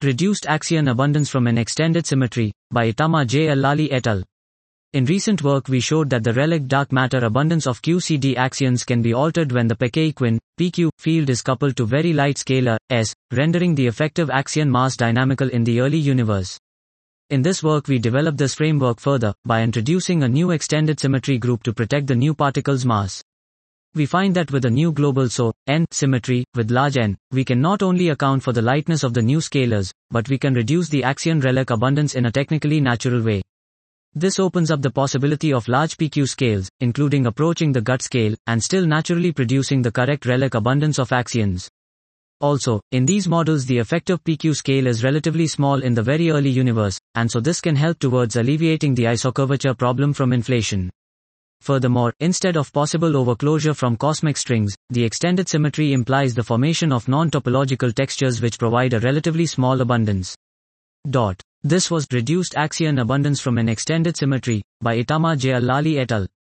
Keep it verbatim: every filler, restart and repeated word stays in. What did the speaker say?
Reduced axion abundance from an extended symmetry, by Itama J. Allali et al. In recent work we showed that the relic dark matter abundance of Q C D axions can be altered when the Peccei-Quinn, P Q, field is coupled to very light scalar, S, rendering the effective axion mass dynamical in the early universe. In this work we developed this framework further, by introducing a new extended symmetry group to protect the new particle's mass. We find that with a new global SO, N, symmetry, with large N, we can not only account for the lightness of the new scalars, but we can reduce the axion relic abundance in a technically natural way. This opens up the possibility of large P Q scales, including approaching the gut scale, and still naturally producing the correct relic abundance of axions. Also, in these models the effective P Q scale is relatively small in the very early universe, and so this can help towards alleviating the isocurvature problem from inflation. Furthermore, instead of possible overclosure from cosmic strings, the extended symmetry implies the formation of non-topological textures which provide a relatively small abundance. Dot. This was Reduced Axion Abundance from an Extended Symmetry, by Itama J. Allali et al.